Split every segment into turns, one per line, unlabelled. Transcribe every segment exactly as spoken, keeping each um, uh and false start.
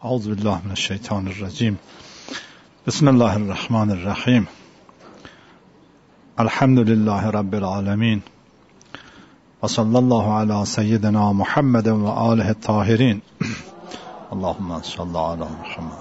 اعوذ بالله من الشیطان الرجیم. بسم الله الرحمن الرحیم. الحمد لله رب العالمین و صلی الله علی سیدنا محمد و آله الطاهرین. اللهم صل علی محمد.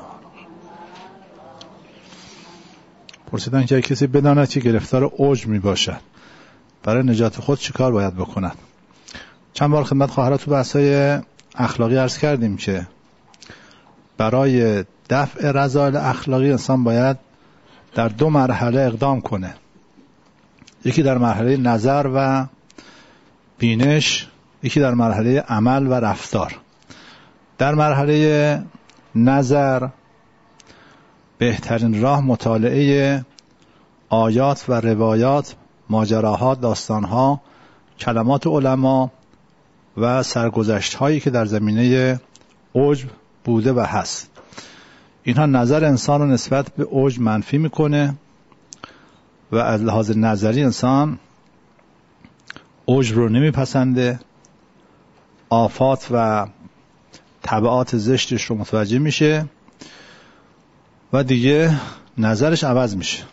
پرسیدن که کسی بداند که گرفتار عجب می باشد برای نجات خود چه کار باید بکند؟ چند بار خدمت خواهران تو بحث‌های اخلاقی عرض کردیم که برای دفع رذایل اخلاقی انسان باید در دو مرحله اقدام کنه. یکی در مرحله نظر و بینش، یکی در مرحله عمل و رفتار. در مرحله نظر بهترین راه مطالعه آیات و روایات، ماجراها، داستانها، کلمات علما و سرگذشت‌هایی که در زمینه عجب بوده و هست. اینها نظر انسان رو نسبت به عجب منفی میکنه و از لحاظ نظری انسان عجب رو نمیپسنده، آفات و تبعات زشتش رو متوجه میشه و دیگه نظرش عوض میشه.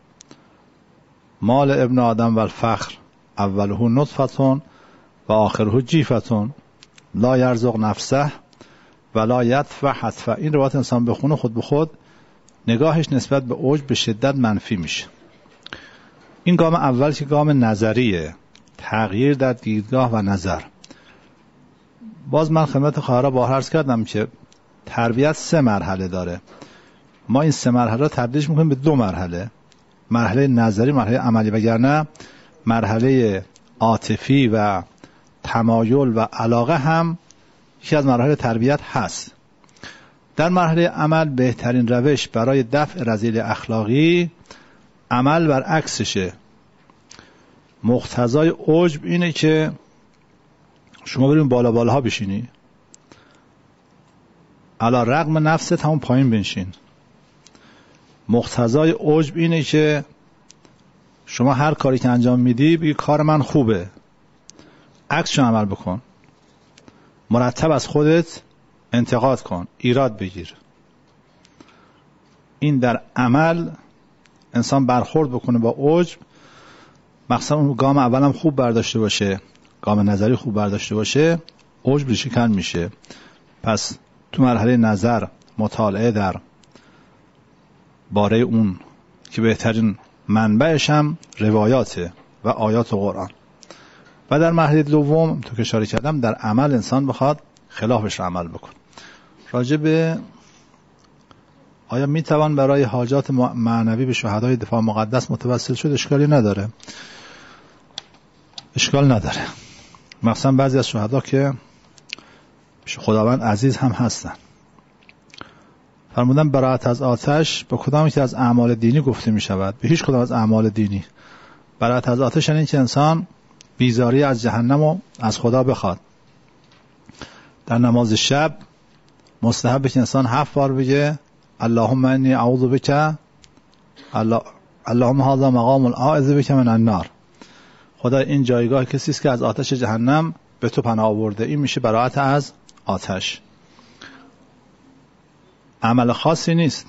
مال ابن آدم و الفخر اوله نطفتون و آخره جیفتون لا یرزق نفسه ولا یدفع حتفه. این روایت انسان بخونه خود به خود نگاهش نسبت به عجب به شدت منفی میشه. این گام اول که گام نظریه، تغییر در دیدگاه و نظر. باز من خدمت خواهرها با عرض کردم که تربیت سه مرحله داره. ما این سه مرحله رو تبدیلش میکنیم به دو مرحله، مرحله نظری، مرحله عملی، وگرنه مرحله عاطفی و تمایل و علاقه هم یکی از مراحل تربیت هست. در مرحله عمل بهترین روش برای دفع رذیل اخلاقی عمل برعکسشه. مقتضای عجب اینه که شما بریم بالا بالاها بشینی، علی رغم نفست همون پایین بنشین. مقتضای عجب اینه که شما هر کاری که انجام میدی بگی کار من خوبه، عکسشو عمل بکن، مرتب از خودت انتقاد کن، ایراد بگیر. این در عمل انسان برخورد بکنه با عجب، مخصوصا اون گام اول هم خوب برداشته باشه، گام نظری خوب برداشته باشه، عجب ریشه کن میشه. پس تو مرحله نظر مطالعه در باره اون که بهترین منبعش هم روایاته و آیات قرآن، و در مرحله دوم تو که اشاره کردم در عمل انسان بخواد خلافش رو عمل بکن. راجع به آیا میتوان برای حاجات معنوی به شهدای دفاع مقدس متوسل شد؟ اشکالی نداره، اشکال نداره. مثلا بعضی از شهدا که خداوند عزیز هم هستن، فرمودن براءت از آتش با کدام که از اعمال دینی گفته می شود؟ به هیچ کدام از اعمال دینی. براءت از آتش یعنی که انسان بیزاری از جهنم و از خدا بخواد. در نماز شب مستحبه که انسان هفت بار بگه اللهم انی اعوذ بک، اللهم هذا مقام الاعوذ بک من النار. خدا این جایگاه کسی است که از آتش جهنم به تو پناه آورده. این میشه براءت از آتش. عمل خاصی نیست.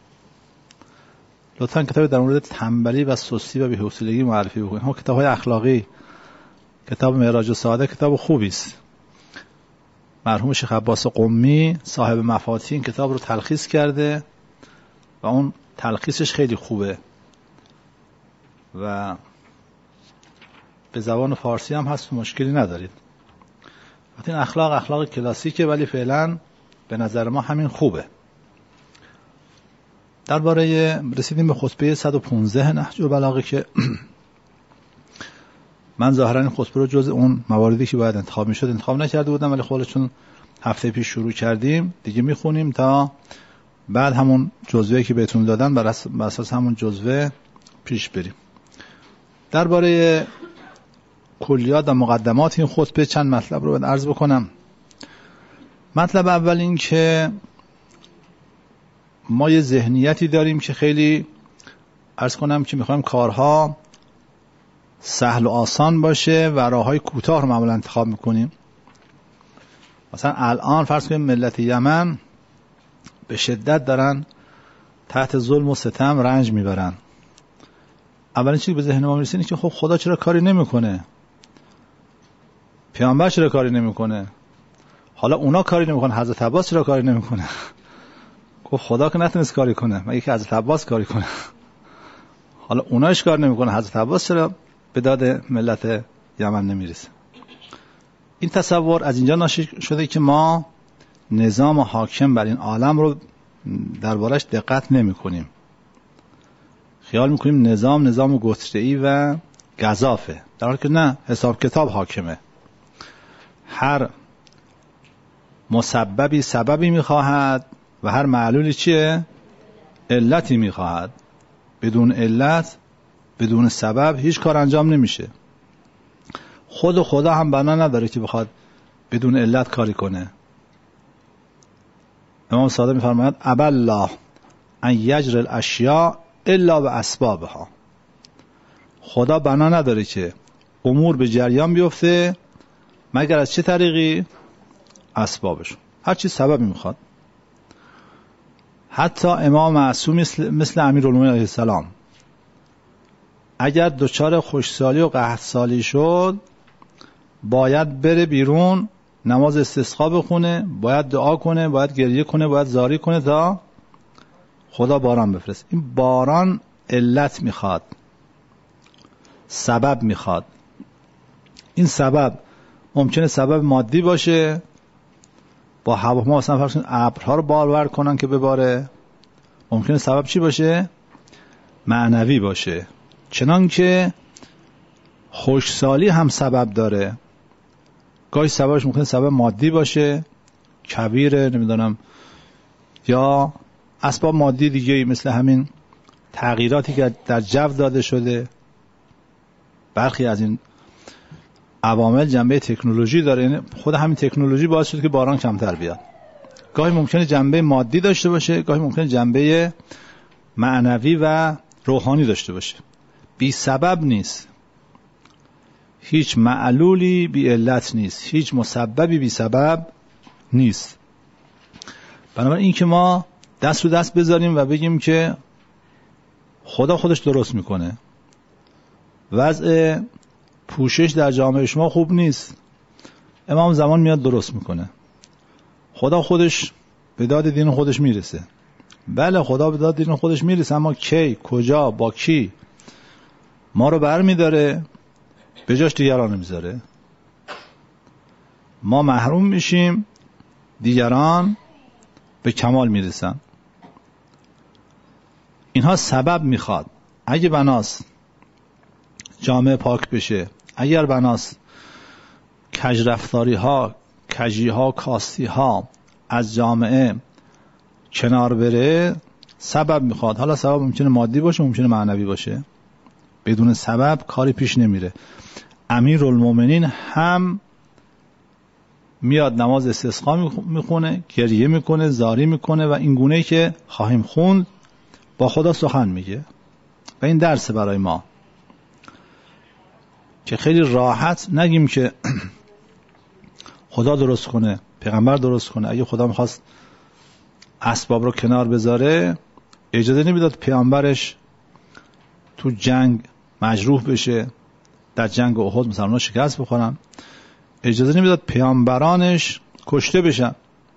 لطفاً کتابی در مورد تنبلی و سستی و بی‌حوصلگی معرفی بکنید. هم کتاب‌های اخلاقی، کتاب معراج السعاده کتاب خوبی است. مرحوم شیخ عباس قمی صاحب مفاتیح این کتاب رو تلخیص کرده و اون تلخیصش خیلی خوبه و به زبان فارسی هم هست، مشکلی ندارید. این اخلاق اخلاق کلاسیکه ولی فعلا به نظر ما همین خوبه. درباره رسیدیم به خطبه صد و پانزده نهج البلاغه که من ظاهرا این خطبه رو جز اون مواردی که باید انتخاب میشد انتخاب نکرده بودم، ولی خودش چون هفته پیش شروع کردیم دیگه میخونیم تا بعد همون جزوه که بهتون دادن بر اساس همون جزوه پیش بریم. درباره کلیات و مقدمات این خطبه چند مطلب رو باید عرض بکنم. مطلب اول این که ما یه ذهنیتی داریم که خیلی عرض کنم که میخوایم کارها سهل و آسان باشه و راههای کوتاه رو معمولا انتخاب میکنیم. مثلا الان فرض کنیم ملت یمن به شدت دارن تحت ظلم و ستم رنج میبرن. اولین چیزی به ذهن ما میرسه اینه که خب خدا چرا کاری نمیکنه؟ پیامبر چرا کاری نمیکنه؟ حالا اونا کاری نمیکنه، حضرت عباس چرا کاری نمیکنه؟ گفت خدا که نتونست کاری کنه، مگه که حضرت عباس کاری کنه؟ حالا اوناش کار نمیکنه، حضرت عباس چرا به داد ملت یمن نمیرسه؟ این تصور از اینجا ناشی شده که ما نظام حاکم بر این عالم رو دربارش دقت نمی کنیم. خیال میکنیم نظام نظام گستره‌ای و گزافه، در حالی که نه، حساب کتاب حاکمه. هر مسببی سببی میخواهد و هر معلولی چیه؟ علتی میخواهد. بدون علت، بدون سبب هیچ کار انجام نمیشه. خود خدا هم بنا نداره که بخواد بدون علت کاری کنه. امام صادق میفرماید ابى الله ان یجری الاشیاء الا باسبابها. خدا بنا نداره که امور به جریان بیفته مگر از چه طریقی؟ اسبابش. هر چی سببی میخواد. حتی امام معصوم مثل, مثل امیرالمومنین علیه السلام اگر دچار خشکسالی و قحطسالی شد باید بره بیرون نماز استسقا بخونه، باید دعا کنه، باید گریه کنه، باید زاری کنه تا خدا باران بفرست. این باران علت میخواد، سبب میخواد. این سبب ممکنه سبب مادی باشه، با هواپیما مثلا فرض کنید ابرها رو بارور کنن که بباره. ممکنه سبب چی باشه؟ معنوی باشه. چنان که خشکسالی هم سبب داره. گاهی سببش ممکنه سبب مادی باشه، کبیره، نمیدونم، یا اسباب مادی دیگه مثل همین تغییراتی که در جو داده شده. برخی از این عوامل جنبه تکنولوژی داره، یعنی خود همین تکنولوژی باعث شده که باران کمتر بیاد. گاهی ممکنه جنبه مادی داشته باشه، گاهی ممکنه جنبه معنوی و روحانی داشته باشه. بی سبب نیست. هیچ معلولی بی علت نیست، هیچ مسببی بی سبب نیست. بنابراین این که ما دست رو دست بذاریم و بگیم که خدا خودش درست میکنه، وضع پوشش در جامعه شما خوب نیست، امام زمان میاد درست میکنه، خدا خودش به داد دین خودش میرسه. بله خدا به داد دین خودش میرسه، اما کی، کجا، با کی؟ ما رو بر میداره، به جاش دیگران نمیذاره. ما محروم میشیم، دیگران به کمال میرسن. اینها سبب میخواد. اگه بناست جامعه پاک بشه، اگر بناست کجرفتاری ها، کجی ها، کاستی ها از جامعه کنار بره، سبب میخواد. حالا سبب ممکنه مادی باشه، ممکنه معنوی باشه. بدون سبب کاری پیش نمیره. امیرالمومنین هم میاد نماز استسقا میخونه، گریه میکنه، زاری میکنه و این گونه‌ای که خواهیم خوند با خدا سخن میگه. و این درس برای ما که خیلی راحت نگیم که خدا درست کنه، پیغمبر درست کنه. اگه خدا میخواست اسباب رو کنار بذاره، اجازه نمیداد پیامبرش تو جنگ مجروح بشه، در جنگ احد مسلمان‌ها شکست بخورن. اجازه نمیداد پیامبرانش کشته بشن.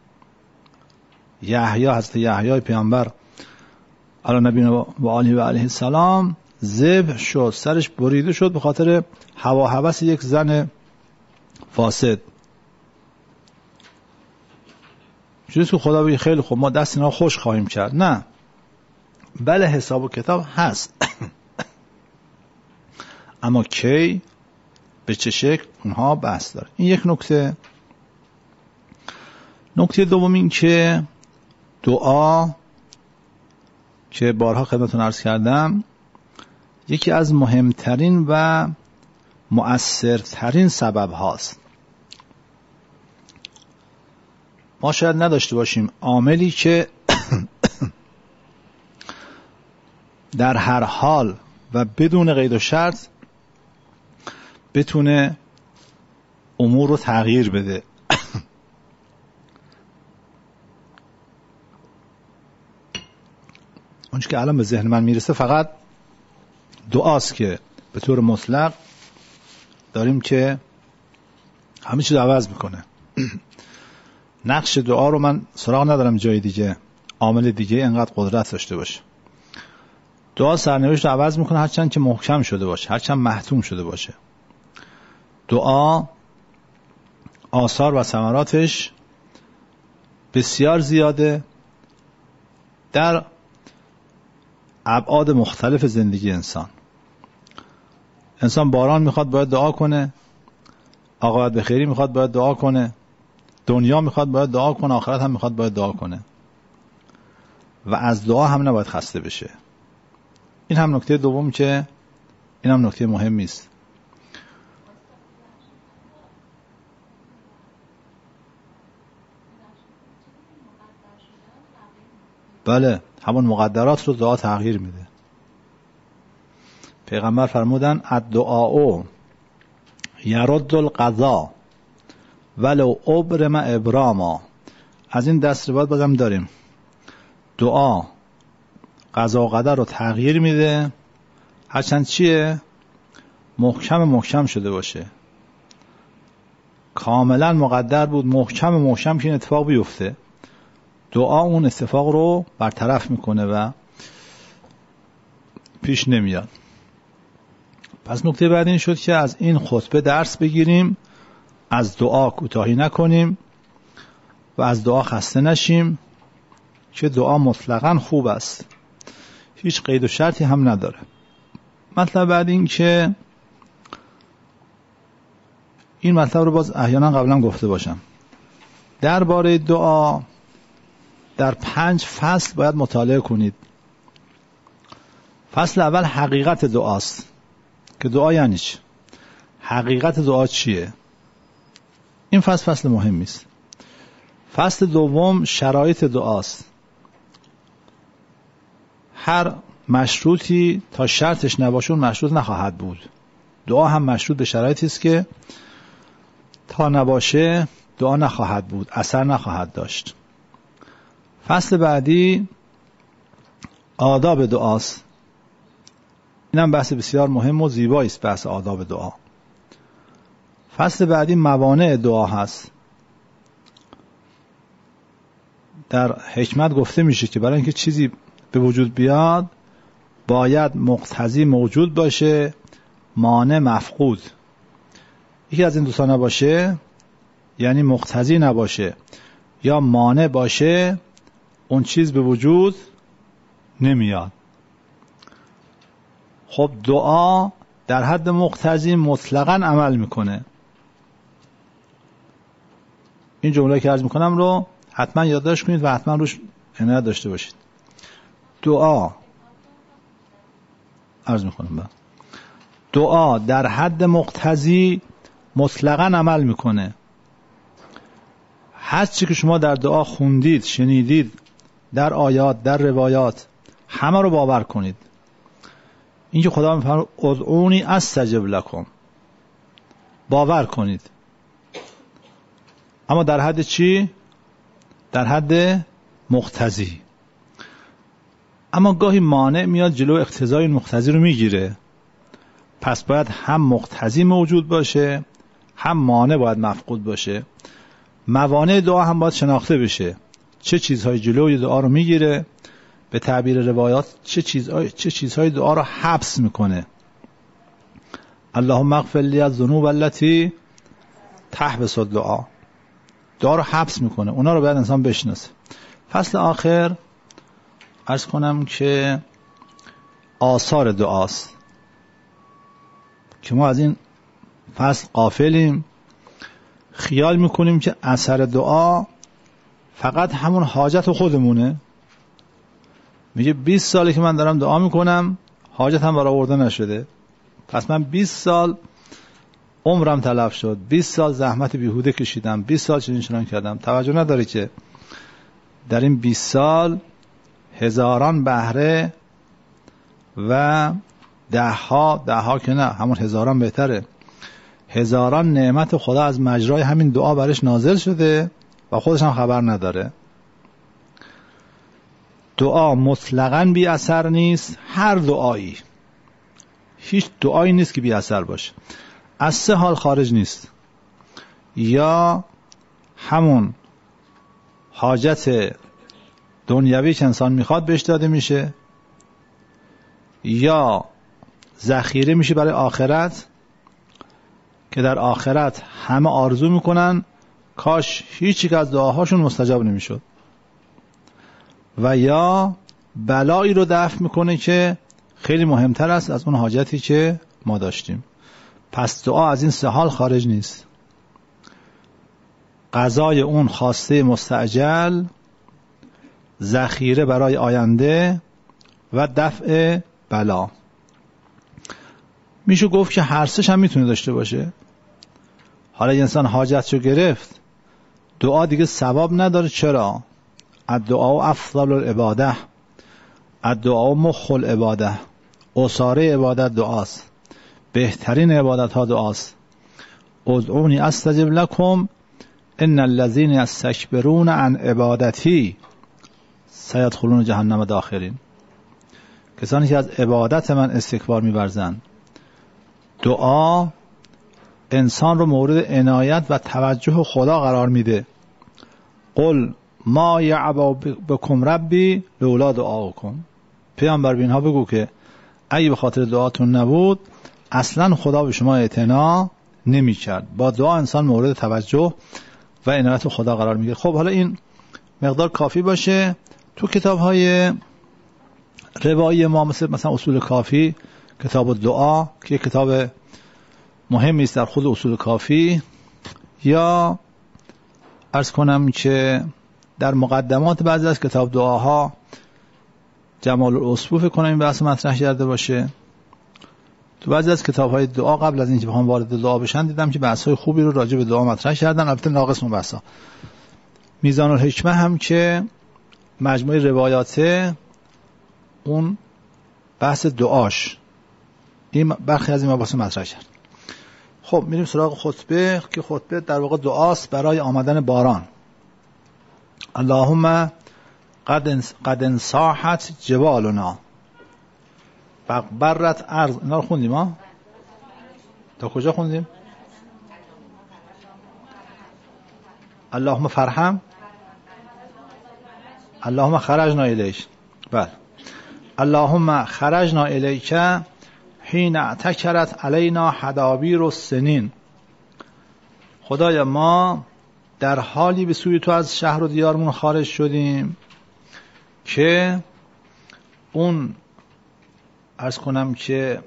یحیی، حضرت یحیی پیامبر علی نبینا و آله و علیه السلام ذبح شد، سرش بریده شد به خاطر هوا هوس یک زن فاسد. چیزی که خدا بگه خیلی خوب ما دست اینا خوش خواهیم کرد. نه، بله حساب و کتاب هست اما کی، به چه شکل، اونها بحث داره. این یک نکته. نکته دوم این که دعا که بارها خدمتتون عرض کردم یکی از مهمترین و مؤثرترین سبب هاست. ما شاید نداشته باشیم عاملی که در هر حال و بدون قید و شرط بتونه امور رو تغییر بده. اون که الان به ذهن من میرسه فقط دعاست که به طور مطلق داریم که همه چیز عوض میکنه. نقش دعا رو من سراغ ندارم جای دیگه عامل دیگه اینقدر قدرت داشته باشه. دعا سرنوشت رو عوض میکنه، هرچند که محکم شده باشه، هرچند محتوم شده باشه. دعا آثار و ثمراتش بسیار زیاده در ابعاد مختلف زندگی انسان. انسان باران میخواد باید دعا کنه، عاقبت به خیری میخواد باید دعا کنه، دنیا میخواد باید دعا کنه، آخرت هم میخواد باید دعا کنه و از دعا هم نباید خسته بشه. این هم نکته دوم که این هم نکته مهمی است. بله، همون مقدرات رو دعا تغییر میده. پیغمبر فرمودن الدعاء یرد القضا ولو ابرم ابراما. از این دست روایت بازم داریم. دعا قضا و قدر رو تغییر میده، هرچند چیه؟ محکم محکم شده باشه. کاملا مقدر بود، محکم محکم که این اتفاق بیفته، دعا اون اتفاق رو برطرف میکنه و پیش نمیاد. پس نکته بعد این شد که از این خطبه درس بگیریم، از دعا کوتاهی نکنیم و از دعا خسته نشیم که دعا مطلقاً خوب است، هیچ قید و شرطی هم نداره. مطلب بعد این که این مطلب رو باز احیانا قبلا گفته باشم، درباره دعا در پنج فصل باید مطالعه کنید. فصل اول حقیقت دعاست که دعا یعنی چی؟ حقیقت دعا چیه؟ این فصل فصل مهمی است. فصل دوم شرایط دعاست. هر مشروطی تا شرطش نباشه اون مشروط نخواهد بود. دعا هم مشروط به شرایطی است که تا نباشه دعا نخواهد بود، اثر نخواهد داشت. فصل بعدی آداب دعاست. اینم بحث بسیار مهم و زیبایی است، بحث آداب دعا. فصل بعدی موانع دعا هست. در حکمت گفته میشه که برای اینکه چیزی به وجود بیاد باید مقتضی موجود باشه، مانع مفقود. یکی از این دوتا نباشه، یعنی مقتضی نباشه یا مانع باشه، اون چیز به وجود نمیاد. خب دعا در حد مقتضی مطلقاً عمل میکنه. این جمله که عرض میکنم رو حتما یادداشت کنید و حتما روش عنایت داشته باشید. دعا عرض میکنم با. دعا در حد مقتضی مطلقاً عمل میکنه. هر چی که شما در دعا خوندید، شنیدید، در آیات، در روایات، همه رو باور کنید. این که خدا میفرماید ادعونی استجب لکم، باور کنید. اما در حد چی؟ در حد مقتضی. اما گاهی مانع میاد جلو اقتضای این مقتضی رو میگیره. پس باید هم مقتضی موجود باشه، هم مانع باید مفقود باشه. موانع دعا هم باید شناخته بشه. چه چیزهای جلوی دعا رو میگیره؟ به تعبیر روایات چه چیزهای چه چیزهای دعا رو حبس میکنه؟ اللهم اغفر لی الذنوب التي تحبس الدعا. دعا رو حبس میکنه. اونا رو باید انسان بشناسه. فصل آخر عرض کنم که آثار دعاست که ما از این فصل غافلیم. خیال میکنیم که اثر دعا فقط همون حاجت خودمونه. میگه بیست ساله که من دارم دعا میکنم، حاجت هم برآورده نشده، پس من بیست سال عمرم تلف شد، بیست سال زحمت بیهوده کشیدم، بیست سال چنین چنان کردم. توجه نداره که در این بیست سال هزاران بهره و ده ها ده ها که نه، همون هزاران بهتره، هزاران نعمت خدا از مجرای همین دعا برش نازل شده و خودش هم خبر نداره. دعا مطلقاً بی اثر نیست. هر دعایی، هیچ دعایی نیست که بی اثر باشه. از سه حال خارج نیست: یا همون حاجت دنیوی که انسان میخواد بهش داده میشه، یا ذخیره میشه برای آخرت که در آخرت همه آرزو میکنن کاش هیچ یک از دعاهاشون مستجاب نمیشد، و یا بلایی رو دفع میکنه که خیلی مهمتر است از اون حاجتی که ما داشتیم. پس دعا از این سه حال خارج نیست: قضای اون خواسته مستعجل، ذخیره برای آینده و دفع بلا. میشه گفت که هر سه‌ش هم میتونه داشته باشه. حالا یه انسان حاجتشو گرفت، دعا دیگه ثواب نداره. چرا؟ الدعا افضل العباده، الدعا مخ العباده. اساره عبادت دعاست، بهترین عبادت ها دعاست. ادعونی استجب لکم ان الذین یستکبرون عن عبادتی سیدخلون جهنم داخرین. کسانی که از عبادت من استکبار می‌ورزند. دعا انسان رو مورد عنایت و توجه خدا قرار میده. قل ما یعبا بکم ربی لولا دعاؤکم. پیامبر به اینها بگو که اگه به خاطر دعاتون نبود اصلا خدا به شما اعتنا نمی کرد. با دعا انسان مورد توجه و عنایت خدا قرار میگیره. خب حالا این مقدار کافی باشه. تو کتاب های روایی ما مثل مثلا اصول کافی، کتاب دعا که کتاب مهمی است در خود اصول کافی، یا عرض کنم که در مقدمات بعضی از کتاب دعاها جمال الاصبوف کنم این بحث مطرح کرده باشه. تو بعضی از کتاب‌های دعا قبل از اینکه بخوام وارد دعا بشن دیدم که بحث‌های خوبی رو راجع به دعا مطرح کردن، البته ناقص اون بحثا. میزان الحکمه هم که مجموعه روایات اون بحث دعاش این برخی از این مباحث مطرح کرد. خب میریم سراغ خطبه که خطبه در واقع دعاست برای آمدن باران. اللهم قد قد انصاحت جبالنا برت ارض. اینا رو خوندیم ها؟ تا کجا خوندیم؟ اللهم فرحم، اللهم خرجنا الیک. بله. اللهم خرجنا الیک حین اعتکرت علینا حدابیر السنین. خدایا ما در حالی به سوی تو از شهر و دیارمون خارج شدیم که اون عرض کنم که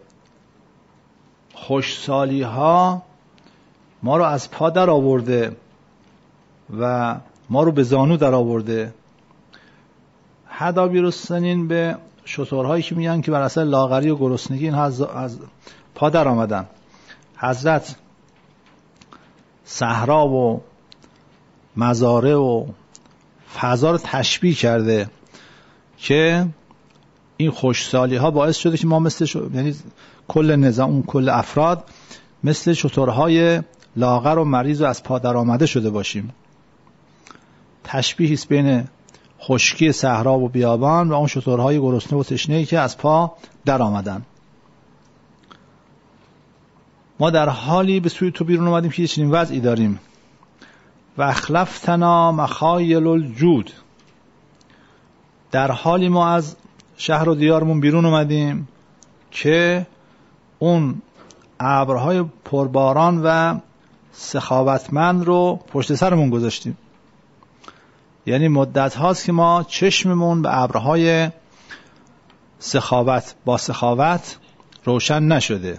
خوشسالی ها ما رو از پا در آورده و ما رو به زانو در آورده. حدابیر السنین به شترهایی که میگن که بر اثر لاغری و گرسنگی اینها از, از پا در آمدن. حضرت صحرا و مزارع و فضا رو تشبیه کرده که این خوشسالی ها باعث شده که ما مثل شو... یعنی کل نظام اون کل افراد مثل شترهای لاغر و مریض و از پا در آمده شده باشیم. تشبیهی است بین خشکی صحرا و بیابان و اون شترهای گرسنه و تشنه‌ای که از پا در آمدن. ما در حالی به سوی تو بیرون اومدیم که یه چنین وضعی داریم. و اخلفتنا مخایل الجود. در حالی ما از شهر و دیارمون بیرون اومدیم که اون ابرهای پرباران و سخاوتمند رو پشت سرمون گذاشتیم. یعنی مدت هاست که ما چشممون به ابرهای سخاوت با سخاوت روشن نشده.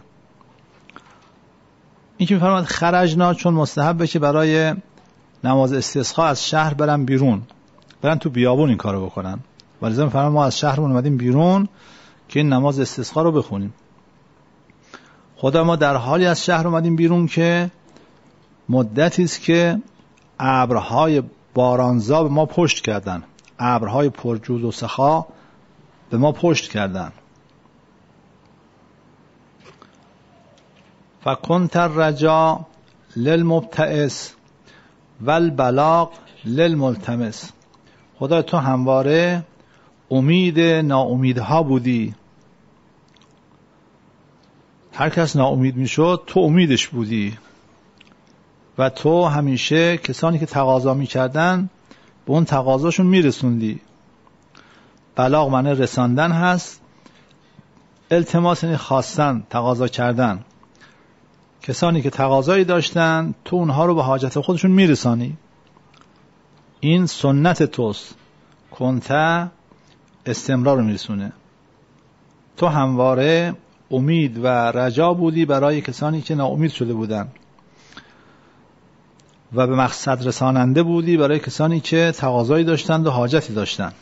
این که می‌فرماد خرجنا چون مستحبه که برای نماز استسقا از شهر برن بیرون، برن تو بیابون این کارو بکنن. ولی زمان فرمان ما از شهرمون اومدیم بیرون که این نماز استسقا رو بخونیم. خدا ما در حالی از شهر اومدیم بیرون که مدتی است که ابرهای بارانزا به ما پشت کردن، ابرهای پرجود و سخا به ما پشت کردن. فکنت الرجا للمبتئس والبلاغ للملتمس. خدا تو همواره امید ناامیدها بودی. هر کس ناامید میشد تو امیدش بودی و تو همیشه کسانی که تقاضا میکردن به اون تقاضاشون میرسوندی. بلاغ معنی رساندن هست. التماس یعنی خواستن، تقاضا کردن. کسانی که تقاضایی داشتن تو اونها رو به حاجت خودشون میرسانی. این سنت توست. کنته استمرار رو میرسونه. تو همواره امید و رجا بودی برای کسانی که ناامید شده بودن و به مقصد رساننده بودی برای کسانی که تقاضایی داشتند و حاجتی داشتند.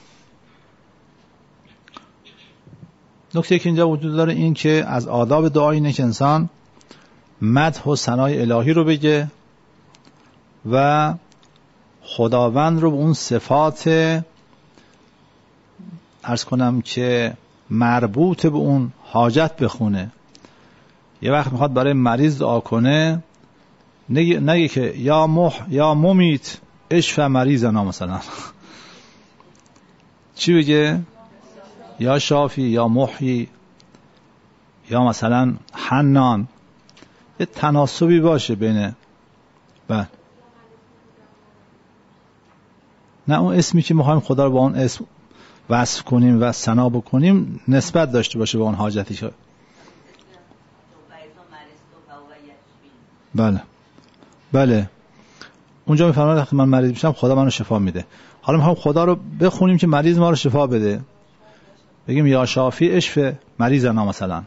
نکته که اینجا وجود داره این که از آداب دعا اینه که انسان مدح و ثنای الهی رو بگه و خداوند رو به اون صفات عرض کنم که مربوط به اون حاجت بخونه. یه وقت میخواد برای مریض دعا کنه نگه, نگه که یا مح یا ممیت اشفع مریضنا مثلا چی بگه؟ یا شافی یا محیی یا مثلا حنان. یه تناسبی باشه بین بله. نه اون اسمی که میخوایم خدا رو با اون اسم وصف کنیم و ثنا بکنیم نسبت داشته باشه به اون حاجتی که بله بله اونجا میفرماید وقتی من مریض میشم خدا منو شفا میده. حالا میخوایم خدا رو بخونیم که مریض ما رو شفا بده. بگیم یا شافی اشفع مریضنا مثلا.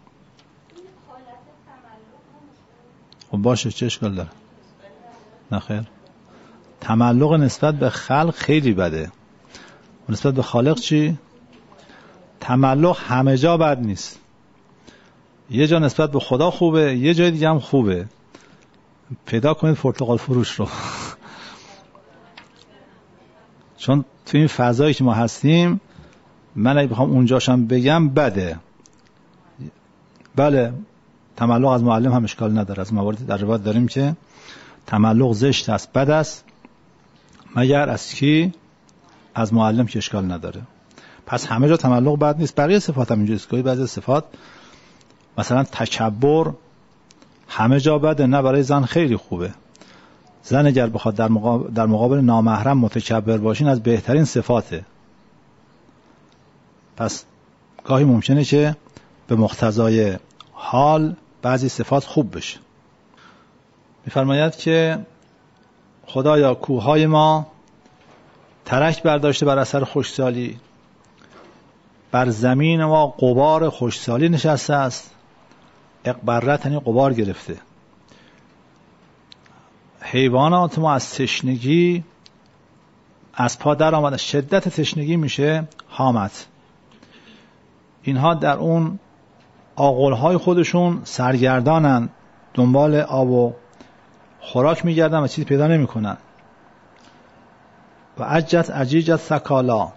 خب باشه چه اشکال داره؟ نه خیر. تملق نسبت به خلق خیلی بده. نسبت به خالق چی؟ تملق همه جا بد نیست. یه جا نسبت به خدا خوبه، یه جای دیگه هم خوبه. پیدا کنید پرتقال فروش رو. چون تو این فضایی که ما هستیم من اگه بخوام اونجاشم بگم بده. بله تملق از معلم هم اشکال نداره. از مواردی در روایت داریم که تملق زشت است، بد است، مگر از کی؟ از معلم که اشکال نداره. پس همه جا تملق بد نیست. بقیه صفات هم اینجوریه که بعضی صفات مثلا تکبر همه جا بده، نه برای زن خیلی خوبه. زن اگر بخواد در مقابل, در مقابل نامحرم متکبر باشین از بهترین صفاته. پس گاهی ممکنه که به مقتضای حال بعضی صفات خوب بشه. می‌فرماید که خدایا کوههای ما ترک برداشته بر اثر خشکسالی، بر زمین ما غبار خشکسالی نشسته است. اقبرت یعنی غبار گرفته. حیوانات ما از تشنگی از پا در آمده. شدت تشنگی میشه حامت. اینها در اون آغلهای خودشون سرگردانن، دنبال آب و خوراک میگردن و چیزی پیدا نمیکنن. و عجت عجیجت ثکالا،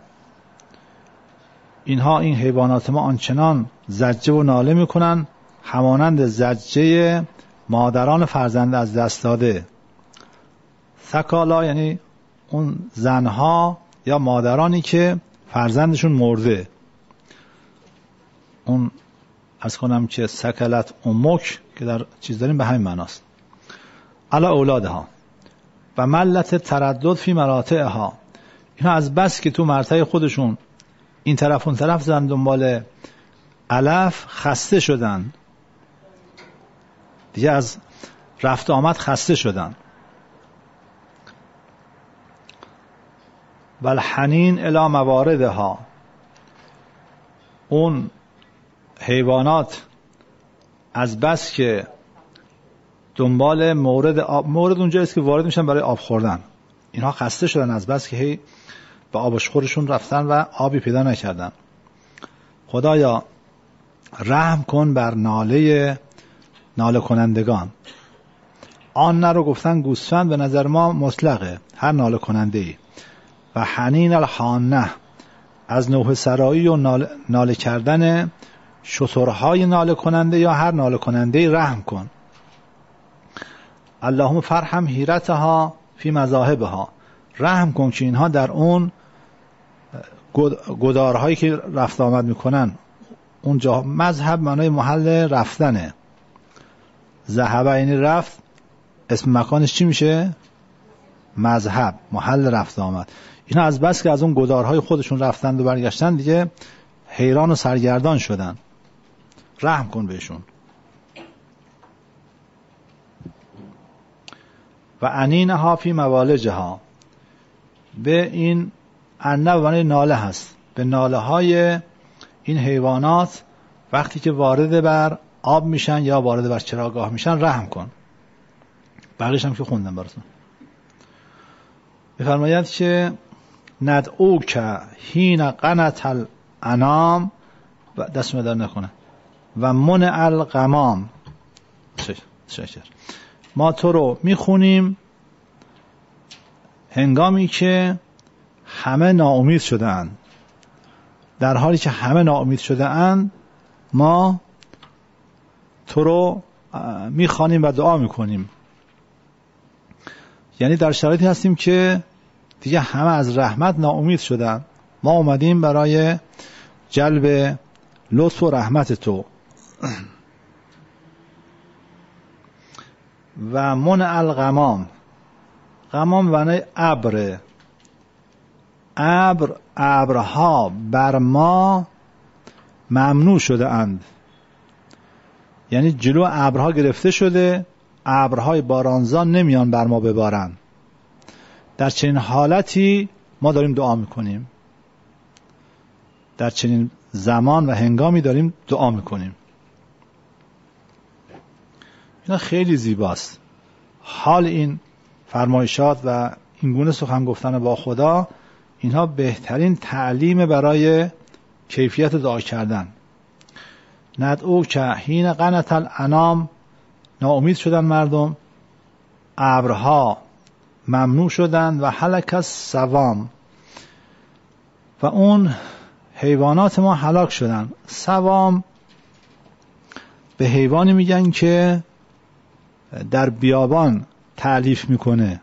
اینها این حیوانات ما آنچنان زجه و ناله میکنن همانند زجه مادران فرزند از دست داده. ثکالا یعنی اون زنها یا مادرانی که فرزندشون مرده. اون از کنم که سکلت امک که در چیز داریم به همین معناست. علا اولادها و ملت تردد فی مراتعها، اینا از بس که تو مرتع خودشون این طرف اون طرف زدن دنبال علف خسته شدن، دیگه از رفت آمد خسته شدن. والحنین الی مواردها، اون حیوانات از بس که دنبال مورد آب، مورد اونجا است که وارد میشن برای آب خوردن، اینها خسته شدن از بس که هی به آبشخورشون رفتن و آبی پیدا نکردن. خدایا رحم کن بر ناله ناله کنندگان. آن نه رو گفتن گوسفند به نظر ما مطلقه، هر ناله کننده ای. و حنین الحانه، از نوح سرایی و ناله, ناله کردن شترهای ناله کننده یا هر ناله کننده ای رحم کن. اللهم فرحم حیرتها فی مذاهبها، رحم کن که اینها در اون گدارهایی که رفت آمد میکنن اونجا. مذهب معنای محل رفتنه. ذهب یعنی رفت، اسم مکانش چی میشه؟ مذهب، محل رفت آمد. اینا از بس که از اون گدارهای خودشون رفتند و برگشتن دیگه حیران و سرگردان شدن. رحم کن بهشون. و انینها فی موالجها، به این انه و ناله هست، به ناله های این حیوانات وقتی که وارد بر آب میشن یا وارد بر چراگاه میشن رحم کن. بقیش هم که خوندم براتون. بفرماید که ندعوک حین قنت الانام، و دست مدار نکنه، و منع الغمام. شکر. ما تو رو میخونیم هنگامی که همه ناامید شدند. در حالی که همه ناامید شده اند ما تو رو میخوانیم و دعا میکنیم. یعنی در شرایطی هستیم که دیگه همه از رحمت ناامید شدن، ما اومدیم برای جلب لطف و رحمت تو. و منع الغمام، غمام معنی ابر، ابر ابرها بر ما ممنوع شده اند. یعنی جلو ابرها گرفته شده، ابرهای بارانزان نمیان بر ما ببارن. در چنین حالتی ما داریم دعا میکنیم، در چنین زمان و هنگامی داریم دعا میکنیم. اینا خیلی زیباست. حال این فرمایشات و این گونه سخن گفتن با خدا، اینها بهترین تعلیم برای کیفیت دعا کردن. ندعو که حین قنت الانام، ناامید شدن مردم، ابرها ممنوع شدن، و هلک السوام، و اون حیوانات ما هلاک شدن. سوام به حیوانی میگن که در بیابان تعلیف میکنه.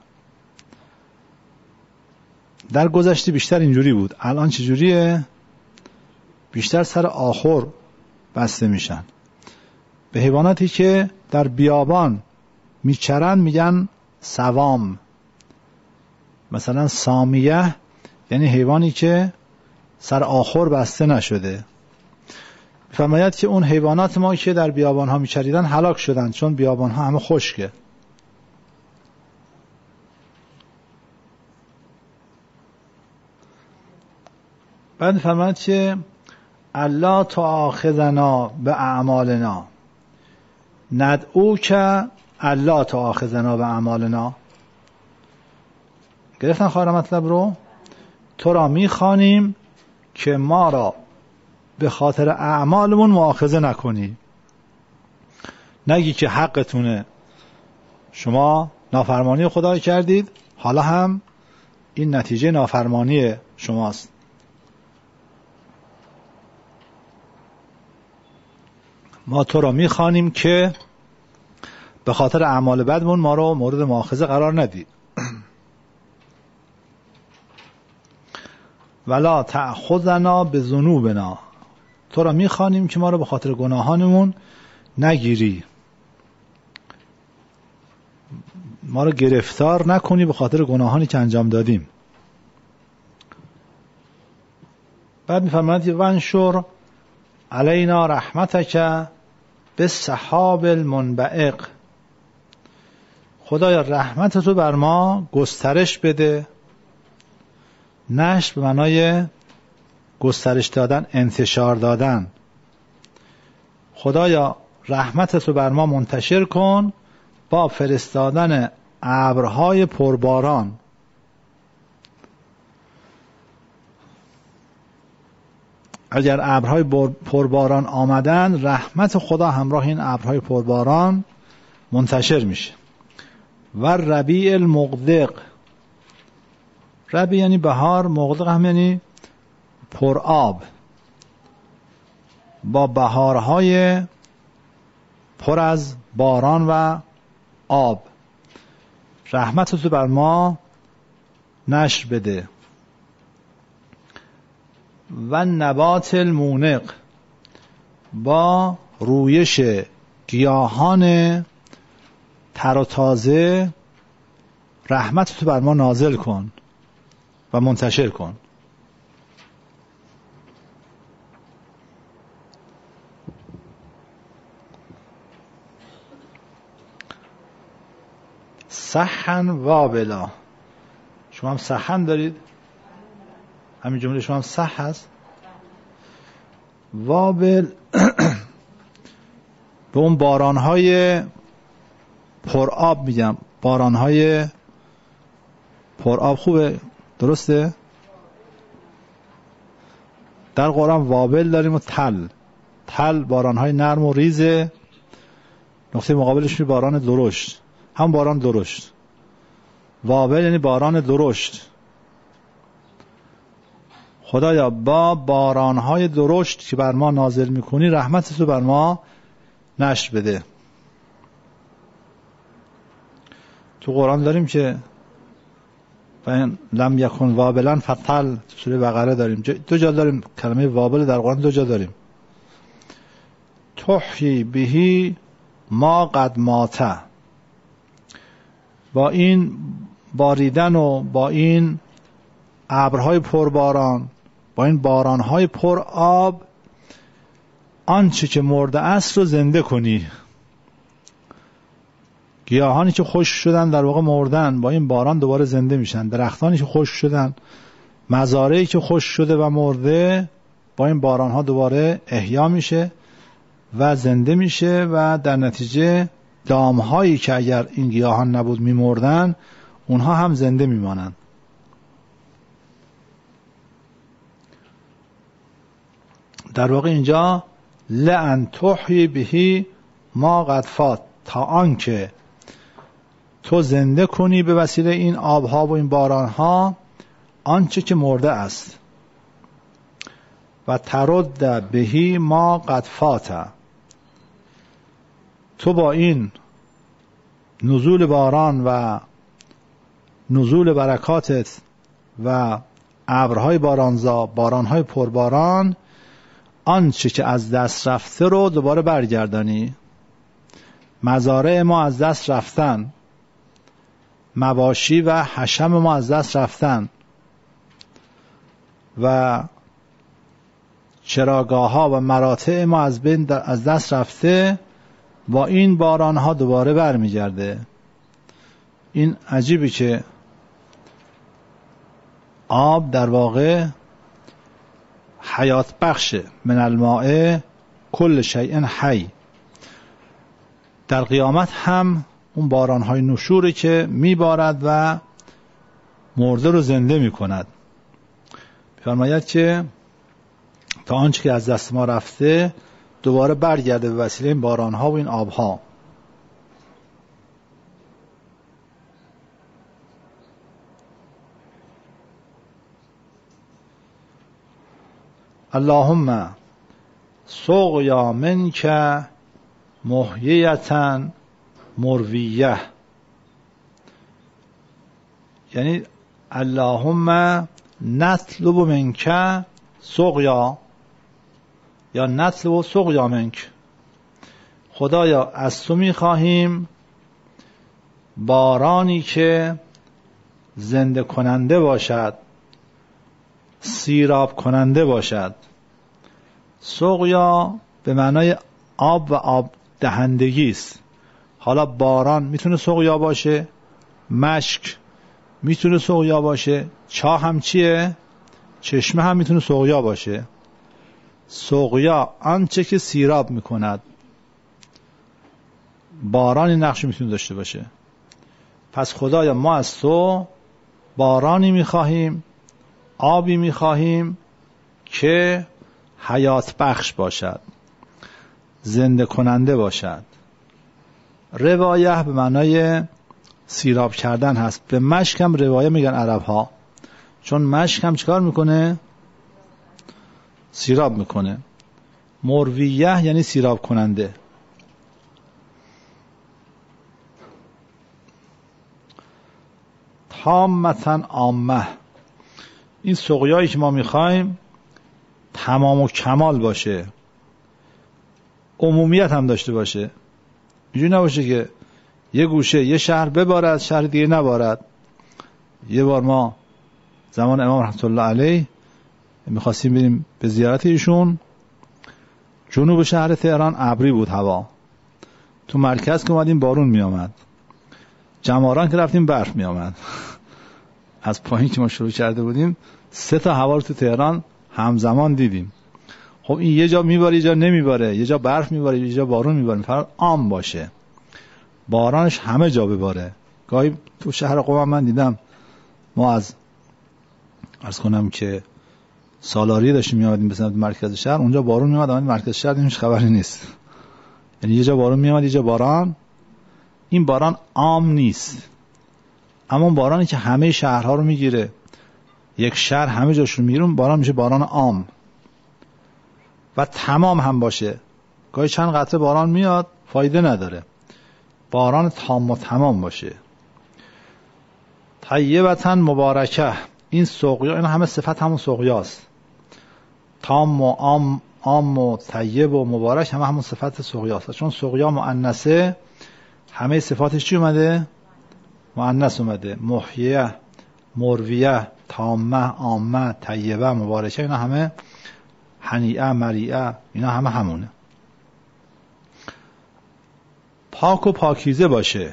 در گذشته بیشتر اینجوری بود، الان چجوریه؟ بیشتر سر آخر بسته میشن. به حیواناتی که در بیابان میچرن میگن سوام. مثلا سامیه یعنی حیوانی که سر آخر بسته نشده. فرماید که اون حیوانات ما که در بیابان ها میچریدن هلاک شدن، چون بیابان ها همه خشکه. بعد فرماید که الله تؤاخذنا باعمالنا، ندعو که الله تؤاخذنا باعمالنا. گرفتن خواهر مطلب رو؟ تو را میخوانیم که ما را به خاطر اعمالمون مؤاخذه نکنی. نگی که حقتونه، شما نافرمانی خدا کردید، حالا هم این نتیجه نافرمانی شماست. ما تو را میخوانیم که به خاطر اعمال بدمون ما رو مورد مؤاخذه قرار ندی. ولا تأخذنا بذنوبنا، تو را میخوانیم که ما رو به خاطر گناهانمون نگیری، ما رو گرفتار نکنی به خاطر گناهانی که انجام دادیم. بعد میفرماید وانشر علینا رحمتک بالسحاب المنبعق، خدایا رحمت تو بر ما گسترش بده. نشر به معنای گسترش دادن، انتشار دادن. خدایا رحمت تو بر ما منتشر کن با فرستادن ابرهای پرباران. اگر ابرهای پرباران آمدن، رحمت خدا همراه این ابرهای پرباران منتشر میشه. و ربیع المغدق، ربیع یعنی بهار، مغدق هم یعنی پر آب. با بهارهای پر از باران و آب رحمت تو بر ما نشر بده. و نبات المونق، با رویش گیاهان تر و تازه رحمت تو بر ما نازل کن و منتشر کن. صحن وابلا، شما هم صحن دارید؟ همین جمله شما هم صح هست. وابل به اون بارانهای پرآب میگم، بارانهای پرآب. خوبه؟ درسته؟ در قرآن وابل داریم و تل. تل بارانهای نرم و ریزه، نقطه مقابلش می باران درشت، هم باران درشت. وابل یعنی باران درشت. خدایا با بارانهای درشت که بر ما نازل میکنی رحمت تو بر ما نشر بده. تو قرآن داریم که فین لم یکن وابلن فتل، تو سوره بقره داریم، دو جا داریم کلمه وابل در قرآن، دو جا داریم. تحیی بهی ما قد مات، با این باریدن و با این ابرهای پرباران، با این بارانهای پر آب، آنچه که مرده است رو زنده کنی. گیاهانی که خشک شدن در واقع مردن، با این باران دوباره زنده میشن. درختانی که خشک شدن، مزارعی که خشک شده و مرده، با این بارانها دوباره احیا میشه و زنده میشه و در نتیجه دامهایی که اگر این گیاهان نبود میمردن، اونها هم زنده میمانن. در واقع اینجا لئن تحیی بهی ما قد فات، تا آنکه تو زنده کنی به وسیله این آبها و این بارانها آنچه که مرده است. و ترد بهی ما قد فات، تو با این نزول باران و نزول برکاتت و ابرهای بارانزا، بارانهای پرباران، آنچه که از دست رفته رو دوباره برگردانی. مزارع ما از دست رفتن، مواشی و حشم ما از دست رفتن و چراگاه ها و مراتع ما از بین از دست رفته، با این باران ها دوباره برمیگرده. این عجیبی که آب در واقع حیات بخشه. من الماء کل شیء حی. در قیامت هم اون بارانهای نشوره که میبارد و مرده رو زنده میکند. فرماید که تا آنچه که از دست ما رفته دوباره برگرده به وسیله این بارانها و این آبها. اللهم سقیا منک محییة مرویه، یعنی اللهم نطلب منک سقیا یا نطلب سقیا منک، خدایا از تو میخواهیم بارانی که زنده کننده باشد، سیراب کننده باشد. سقیا به معنای آب و آب دهندگی است. حالا باران میتونه سقیا باشه، مشک میتونه سقیا باشه، چاه هم چیه؟ چشمه هم میتونه سقیا باشه. سقیا آنچه که سیراب میکند. بارانی نقش میتونه داشته باشه. پس خدایا ما از تو بارانی میخواهیم، آبی میخواهیم که حیات بخش باشد، زنده کننده باشد. روایه به معنای سیراب کردن هست. به مشک هم روایه میگن عرب ها، چون مشک هم چیکار میکنه؟ سیراب میکنه. مرویه یعنی سیراب کننده. تامتن عامه، این سقیایی که ما میخوایم تمام و کمال باشه، عمومیت هم داشته باشه. اینجوری نباشه که یه گوشه یه شهر ببارد شهر دیگه نبارد. یه بار ما زمان امام رحمت الله علیه میخواستیم بریم به زیارت ایشون، جنوب شهر تهران ابری بود هوا، تو مرکز که اومدیم بارون میامد، جماران که رفتیم برف میامد. از پایین که ما شروع کرده بودیم سه تا هوا رو تو تهران همزمان دیدیم. خب این یه جا میباره یه جا نمیباره، یه جا برف میباره یه جا بارون میباره. فرض عام باشه، بارانش همه جا بباره. گاهی تو شهر قم من دیدم، ما از عرض کنم که سالاری داشتیم میامدیم به سمت مرکز شهر، اونجا بارون میامد، اما مرکز شهر هیچ خبری نیست. یعنی یه جا بارون میامد یه جا باران. این باران عام نیست، اما بارانی که همه شهرها رو میگیره، یک شهر همه جاش رو میگیره، باران میشه باران عام و تمام هم باشه. گاهی چند قطره باران میاد فایده نداره، باران تام و تمام باشه. طیبتن مبارکه، این سقیا، این همه صفت همون سقیاست. تام و عام، عام و طیب و مبارک همه همون صفت سقیاست. چون سقیا مؤنثه، همه صفاتش چی اومده؟ مؤنث اومده. محیه، مرویه، تامه، عامه، طیبه، مبارکه، اینا همه، هنیئه، مریئه، اینا همه همونه. پاک و پاکیزه باشه،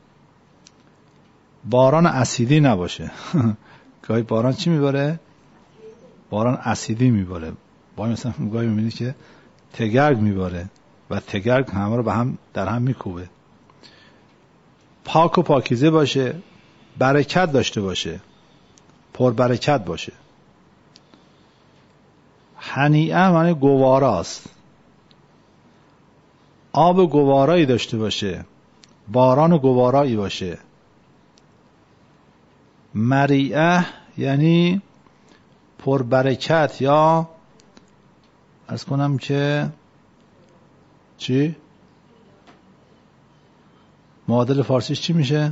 باران اسیدی نباشه. گاهی باران چی میباره؟ باران اسیدی میباره. با مثلا گاهی میبینی که تگرگ میباره و تگرگ همه رو به هم در هم میکوبه. پاک و پاکیزه باشه، برکت داشته باشه، پر برکت باشه. هنیئه معنی گواراست، آب گوارایی داشته باشه، باران گوارایی باشه. مریعه یعنی پر برکت، یا عرض کنم که چی؟ معادل فارسیش چی میشه؟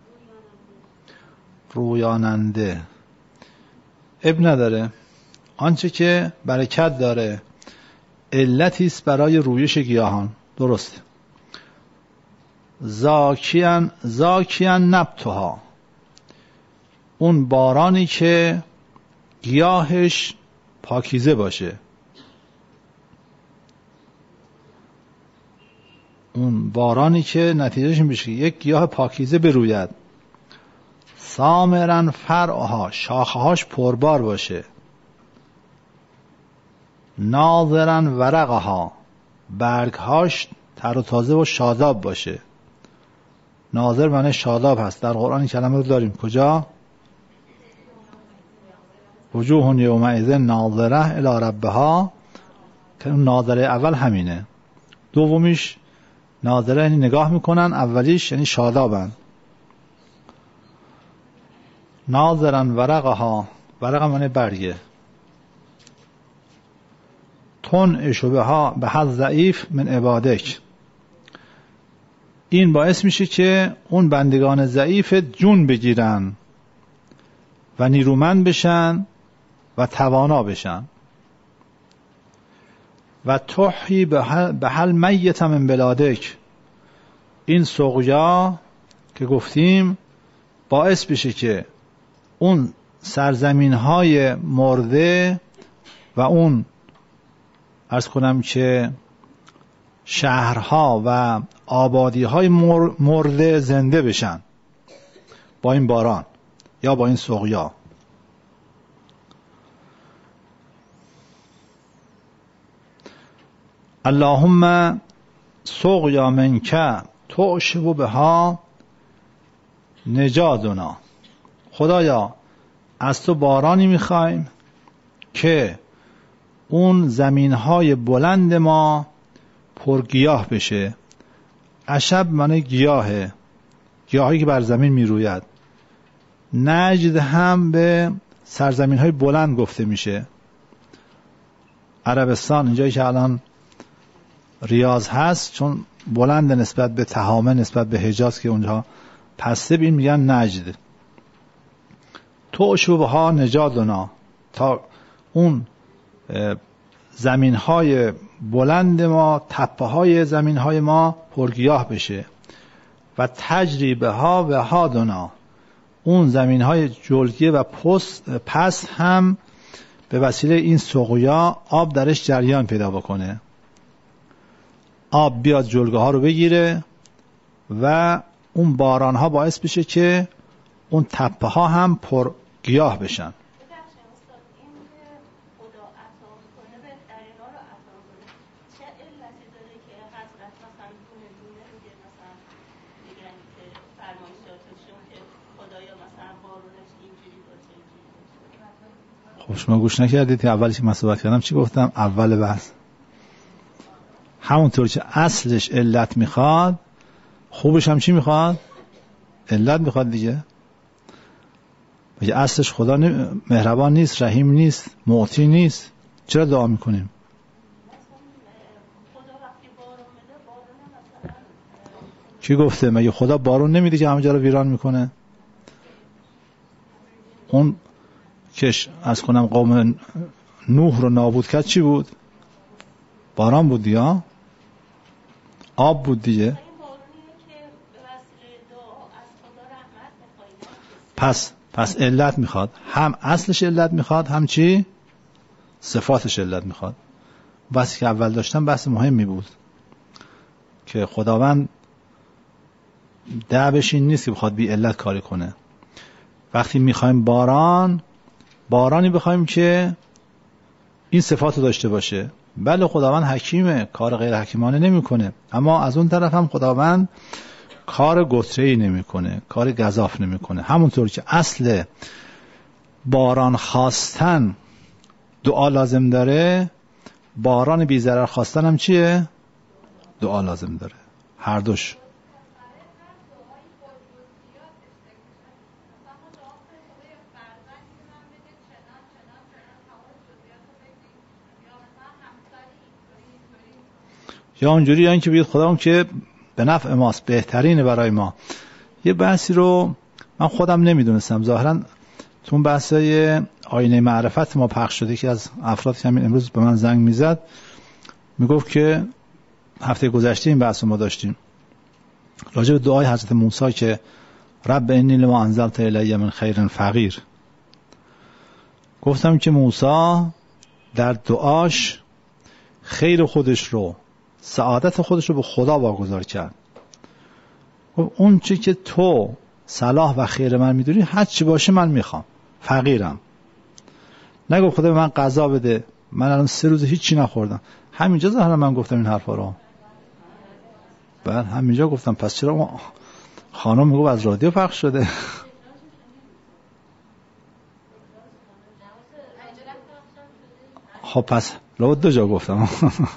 رویاننده. اب نداره، آنچه که برکت داره علتی است برای رویش گیاهان. درست. زاکیان زاکیان نبتها، اون بارانی که گیاهش پاکیزه باشه، اون بارانی که نتیجهش این بشه یک گیاه پاکیزه بروید. ثامرن فرعها، شاخهاش پربار باشه. ناظرن ورقها، برگهاش تر و تازه و شاداب باشه. ناظر معنی شاداب هست. در قرآن این کلمه رو داریم. کجا؟ وجوه یومئذ ناظره الی ربها، که ناظره اول همینه. دومیش ناظره یعنی نگاه میکنن، اولیش یعنی شادابن. ناظرن ورقها، ورق معنی برگه. تون اشوبه ها به حد ضعیف من عبادک، این باعث میشه که اون بندگان ضعیف جون بگیرن و نیرومند بشن و توانا بشن. و تحیی به حل میت من بلادک، این سقیا که گفتیم باعث بشه که اون سرزمین های مرده و اون عرض کنم که شهرها و آبادی های مرده زنده بشن با این باران یا با این سقیا. اللهم سقیا منک تعشب بها نجادنا، خدایا از تو بارانی میخوایم که اون زمینهای بلند ما پرگیاه بشه. عشب معنی گیاهه، گیاهی که بر زمین میروید. نجد هم به سرزمین های بلند گفته میشه. عربستان اینجایی که الان ریاض هست چون بلند نسبت به تهامه، نسبت به حجاز که اونجا پسته، بین میگن نجد. تو شوبها نجادنا، تا اون زمین های بلند ما، تپه های زمین های ما پرگیاه بشه و تجریبه ها و هادنا، اون زمین های جلگه و پست پست هم به وسیله این سقیا آب درش جریان پیدا بکنه، آب بیاد جلگه ها رو بگیره و اون باران ها باعث بشه که اون تپه ها هم پر گیاه بشن. خب شما گوش نکردید که اولی که من صحبت کردم چی گفتم؟ اول بحث همونطور که اصلش علت میخواد، خوبش هم چی میخواد؟ علت میخواد دیگه. بگه اصلش خدا نمی... مهربان نیست، رحیم نیست، معطی نیست، چرا دعا میکنیم؟ کی گفته؟ مگه خدا بارون نمیده که همه جا رو ویران میکنه؟ اون کش از کنم قوم نوح رو نابود کرد چی بود؟ باران بود دیگه، آب بود دیگه. پس پس علت میخواد، هم اصلش علت میخواد، هم چی؟ صفاتش علت میخواد. بحثی که اول داشتم بحث مهمی بود که خداوند دعوش این نیست که بخواد بی علت کاری کنه. وقتی میخوایم باران بارانی بخوایم که این صفات رو داشته باشه، بله خداوند حکیمه، کار غیر حکیمانه نمیکنه، اما از اون طرف هم خداوند کار گتره‌ای نمیکنه، کار گزاف نمیکنه. همونطور که اصل باران خواستن دعا لازم داره، باران بی ضرر خواستن هم چیه؟ دعا لازم داره، هر دوش. یا اونجوری یا این که بگید خداوند که به نفع ماست، بهترینه برای ما. یه بحثی رو من خودم نمیدونستم، ظاهرا تو اون بحثای آینه معرفت ما پخش شده که از افراد که همین امروز به من زنگ میزد، میگفت که هفته گذشته این بحث رو ما داشتیم راجع به دعای حضرت موسی که رب انی لما انزلت الی من خیر فقیر. گفتم که موسی در دعاش خیر خودش رو، سعادت خودش رو به خدا واگذار کرد. اون چی که تو صلاح و خیر من میدونی هر چی باشه من میخوام، فقیرم. نگو خدا به من غذا بده، من الان سه روز هیچی نخوردم. همینجا ظاهرا من گفتم این حرفا رو، بعد همینجا گفتم پس چرا خانم میگو از رادیو پخش شده؟ خب پس لو دو جا گفتم.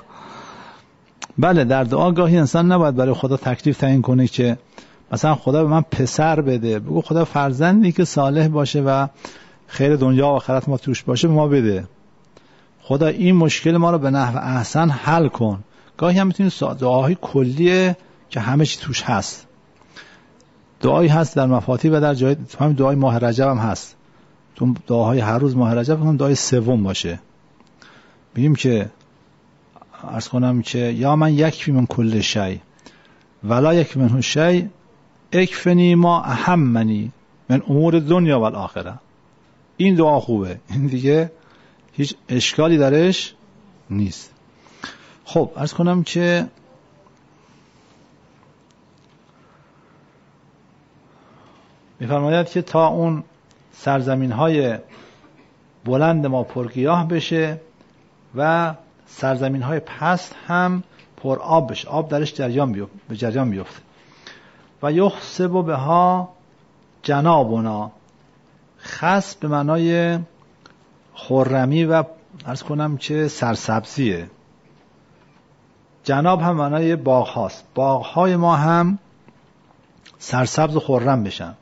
بله در دعا گاهی انسان نباید برای خدا تکلیف تعیین کنه که مثلا خدا به من پسر بده، بگو خدا فرزندی که صالح باشه و خیر دنیا و آخرت ما توش باشه به ما بده. خدا این مشکل ما رو به نحو احسن حل کن. گاهی هم میتونید دعاهای کلیه که همه چی توش هست. دعایی هست در مفاتیح و در جای همین دعای ماه رجب هم هست. تو دعاهای هر روز ماه رجب هم دعای سوم باشه. بگیم که عرض کنم که یا من یکفی من کل شیء ولا یک منه شیء اکفنی ما اهمنی من امور دنیا و الاخره. این دعا خوبه، این دیگه هیچ اشکالی درش نیست. خب عرض کنم که میفرماید که تا اون سرزمین های بلند ما پرگیاه بشه و سرزمین های پست هم پر آب بشه، آب درش جریان بیفته، به جریان بیفته. و یخسب بها جنابنا، خس به معنای خرمی و عرض کنم که سرسبزیه. جناب هم معنای باغ هاست، باغ های ما هم سرسبز و خرم بشن.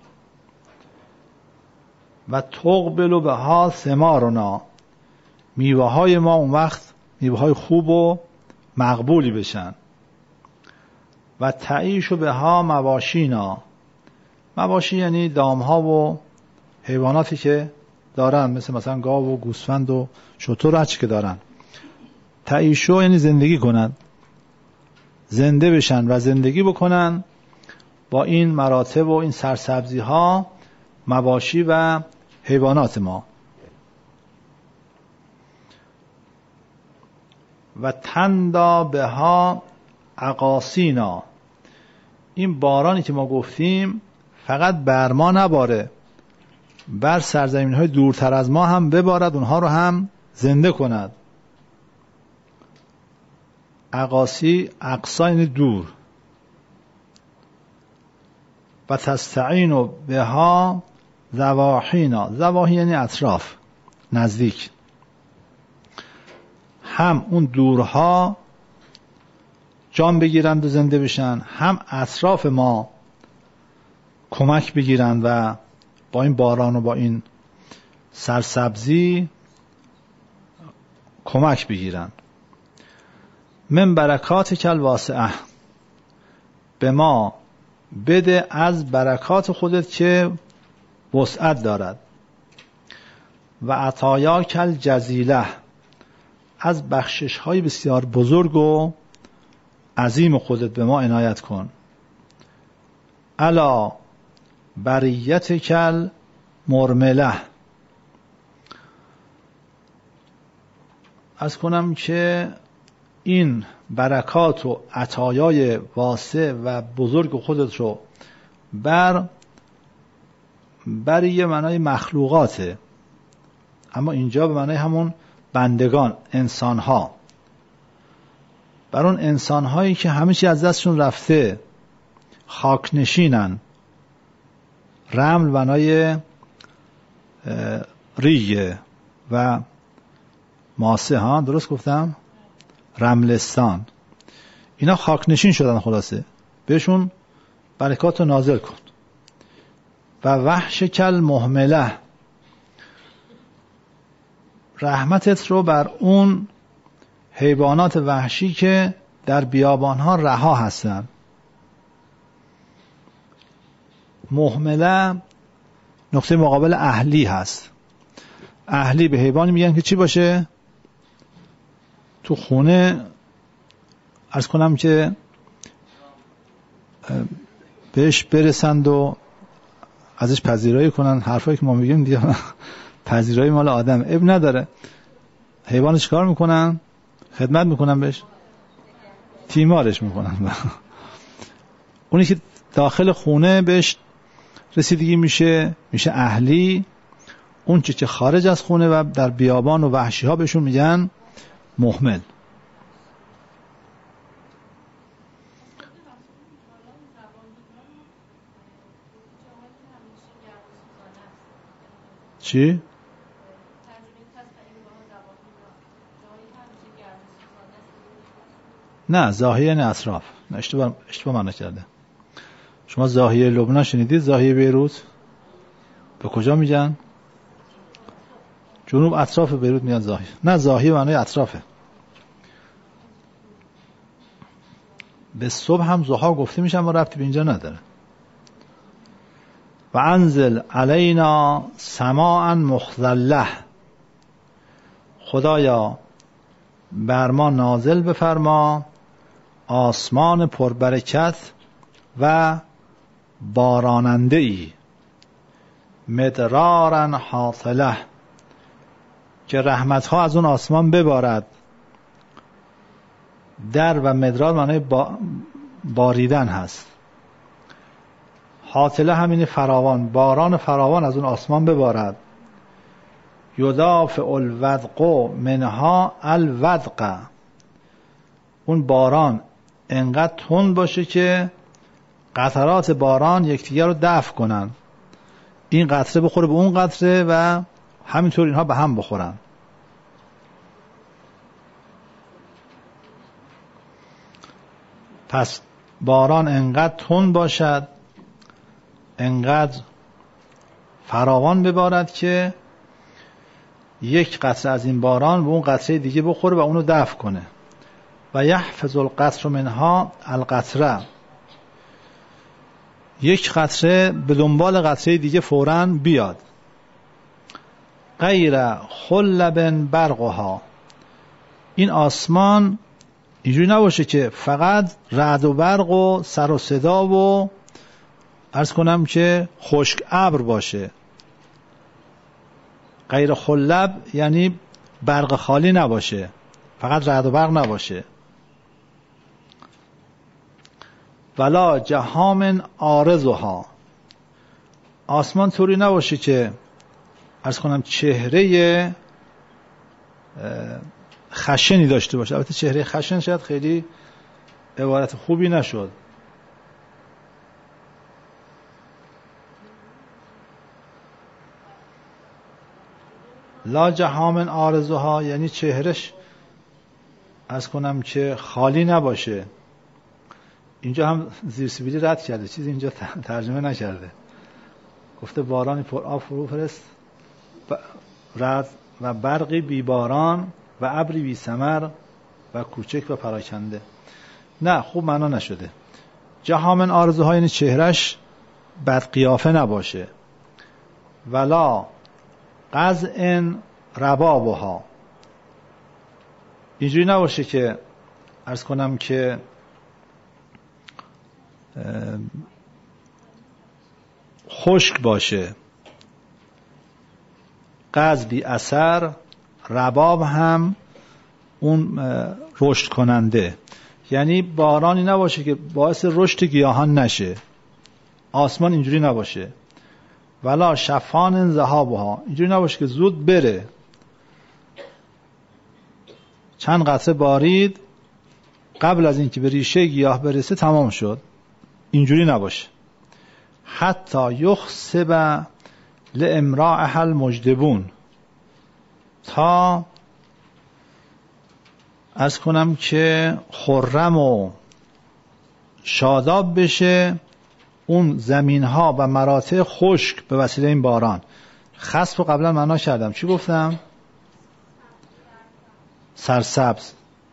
و تقبل بها ثمارنا، میوه های ما اون وقت میوه های خوب و مقبولی بشن. و تعیش بها مواشینا، مواشی یعنی دام ها و حیواناتی که دارن، مثل مثلا گاو و گوسفند و شتر هرچی که دارن. تعیشو یعنی زندگی کنند، زنده بشن و زندگی بکنن با این مراتب و این سرسبزی ها، مواشی و حیوانات ما. و تندا بها اقاسینا، این بارانی که ما گفتیم فقط بر ما نباره، بر سرزمین های دورتر از ما هم ببارد، اونها رو هم زنده کند. اقاسی، اقصا یعنی دور. و تستعین بها زواحینا، زواحی یعنی اطراف، نزدیک. هم اون دورها جان بگیرند و زنده بشن، هم اطراف ما کمک بگیرند و با این باران و با این سرسبزی کمک بگیرند. من برکات کل واسعه، به ما بده از برکات خودت که وسعت دارد. و عطایا کل جزیله، از بخشش های بسیار بزرگ و عظیم خودت به ما عنایت کن. الا بریت کل مرمله، از کنم که این برکات و عطایای واسع و بزرگ خودت رو بر بر یه معنای مخلوقاته، اما اینجا به معنای همون بندگان، انسانها، بر اون انسانهایی که همه چی از دستشون رفته، خاک نشینن. رمل بنای ریه و ماسه، ها درست گفتم؟ رملستان، اینا خاک نشین شدن، خلاصه بهشون برکات رو نازل کن. و وحش کل محمله، رحمتت رو بر اون حیوانات وحشی که در بیابانها رها هستن. محمله نقطه مقابل اهلی هست. اهلی به حیوانی میگن که چی باشه؟ تو خونه عرض کنم که بهش برسند و ازش پذیرایی کنن. حرفایی که ما میگیم دیگه پذیرایی مال آدم، اب نداره. حیوانش کار میکنن، خدمت میکنن بهش، تیمارش میکنن. اونی که داخل خونه بهش رسیدگی میشه میشه اهلی. اون چی که خارج از خونه و در بیابان و وحشی ها بهشون میگن محمل. چی؟ نه، زاهیه یعنی اطراف. اشتباه اشتباه معنی کرده. شما زاهیه لبنان شنیدید؟ زاهیه بیروت به کجا میگن؟ جنوب اطراف بیروت میگن زاهیه. نه، زاهیه معنی اطرافه. به صبح هم ضحا گفته میشن، ما ربطی به اینجا نداره. و انزل علینا سماعا مخضله، خدایا بر ما نازل بفرما آسمان پربرکت و باراننده ای، مدرارا حاصله، که رحمتها از اون آسمان ببارد. در و مدرار معنی با باریدن هست. حاصله همین فراوان، باران فراوان از اون آسمان ببارد. یدافع الودق منها الودق، اون باران انقدر تند باشه که قطرات باران یکدیگر رو دفع کنن. این قطره بخوره به اون قطره و همینطور اینها به هم بخورن. پس باران انقدر تند باشد، انقدر فراوان ببارد که یک قطره از این باران به اون قطره دیگه بخوره و اونو دفع کنه. و یحفظ القطر منها القطره، یک قطره به دنبال قطره دیگه فوراً بیاد. غیر خلب برقها، این آسمان اینجوری نباشه که فقط رعد و برق و سر و صدا و عرض کنم که خشک ابر باشه. غیر خلب یعنی برق خالی نباشه، فقط رعد و برق نباشه. ولا جهام عارضها، آسمان طوری نباشه که عرض کنم چهره خشنی داشته باشه. البته چهره خشن شاید خیلی عبارت خوبی نشد. لا جهام عارضها یعنی چهرش عرض کنم که خالی نباشه. اینجا هم زیرسیبیلی رد کرده، چیزی اینجا ترجمه نکرده. گفته بارانی پر آب فرو فرست، رعد و برقی بی باران و ابری بی ثمر و کوچک و پراکنده. نه، خوب معنا نشده. جهامن آرزوها یعنی چهرش بد قیافه نباشه. ولا قزء ربابها، اینجوری نباشه که عرض کنم که خشک باشه. قز بی اثر، رباب هم اون رشد کننده، یعنی بارانی نباشه که باعث رشد گیاهان نشه. آسمان اینجوری نباشه. ولا شفان ذهابها، اینجوری نباشه که زود بره، چند قطره بارید قبل از اینکه به ریشه گیاه برسه تمام شد. اینجوری نباشه. حتی یخسب لامرائها المجدبون، تا عرض کنم که خرم و شاداب بشه اون زمین ها و مراتع خشک به وسیله این باران. خسف رو قبلا معنا کردم، چی گفتم؟ سرسبز.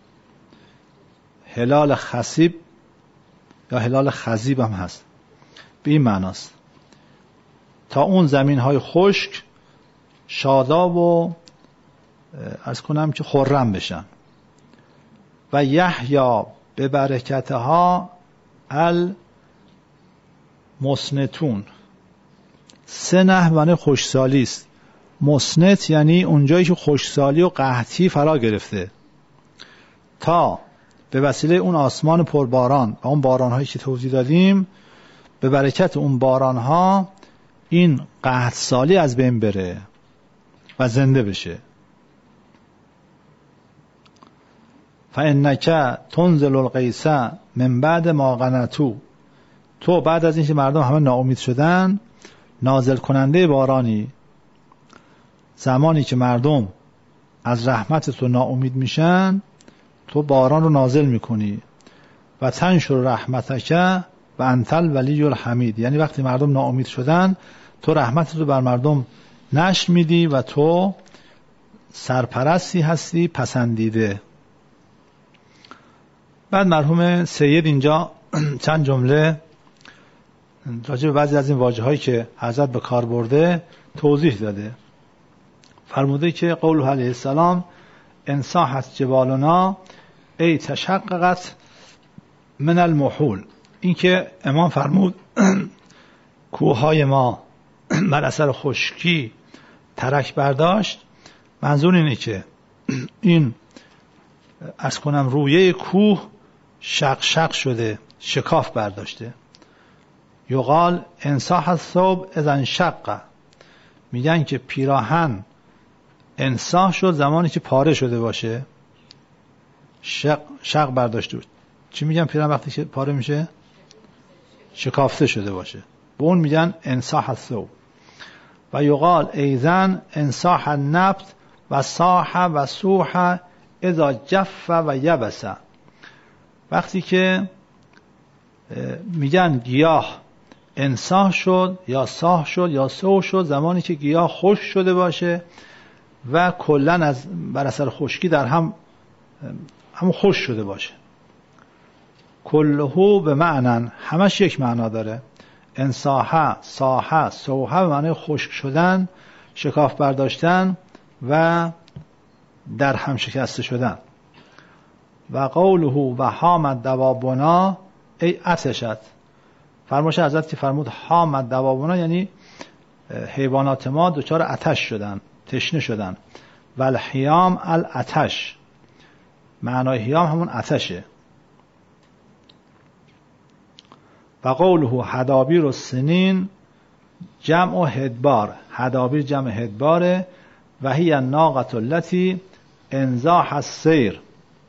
هلال خصیب یا هلال خزیب هم هست، به این معناست. تا اون زمین های خشک شاداب و عرض کنم که خرم بشن. و یحیا به برکتها المسنتون، سه نحوه خشکسالی است. مسنت یعنی اونجایی که خشکسالی و قحطی فرا گرفته، تا به وسیله اون آسمان پرباران و اون باران‌هایی که توضیح دادیم، به برکت اون باران‌ها این قحطسالی از بین بره و زنده بشه. فإنک تنزل الغیث من بعد ما قنطوا، تو بعد از اینکه مردم همه ناامید شدن نازل کننده بارانی. زمانی که مردم از رحمت تو ناامید میشن تو باران رو نازل میکنی. و تنشر رحمتک و انت الولی الحمید، یعنی وقتی مردم ناامید شدن تو رحمت رو بر مردم نشر میدی و تو سرپرستی هستی پسندیده. بعد مرحوم سید اینجا چند جمله راجع به بعضی از این واژه‌هایی که حضرت به کار برده توضیح داده. فرموده که قوله علیه السلام انصاحت جبالنا ای تشققت من المحول، این که امام فرمود کوههای ما بر اثر خشکی ترک برداشت، منظور اینه که این عرض کنم رویه کوه شق شق شده، شکاف برداشته. یقال انصاح الثوب اذا انشق، میگن که پیراهن انصاح شد زمانی که پاره شده باشه، شق شق برداشته. چی میگن پیراهن وقتی که پاره میشه؟ شکافته شده باشه، به اون میگن انصاح الثوب. و یقال ایذن انصاح النبت و صاح و سوح اذا جف و یبس، وقتی که میگن گیاه انصاح شد یا صاح شد یا سوح شد زمانی که گیاه خشک شده باشه و کلن از بر اثر خشکی در هم هم خشک شده باشه. کلهو به معنن، همش یک معنا داره. انصاحه، صاحه، سوحه به معنی خشک شدن، شکاف برداشتن و در هم شکسته شدن. و قوله و حامد دوابنا ای عطشت. فرمایش حضرت که فرمود حامد دوابنا یعنی حیوانات ما دچار آتش شدن، تشنه شدن. و الحیام العطش، معنای حیام همون آتشه. و قوله حدابیر و سنین جمع و هدبار، حدابیر جمع هدباره. و هی الناقة التي انزاح السیر،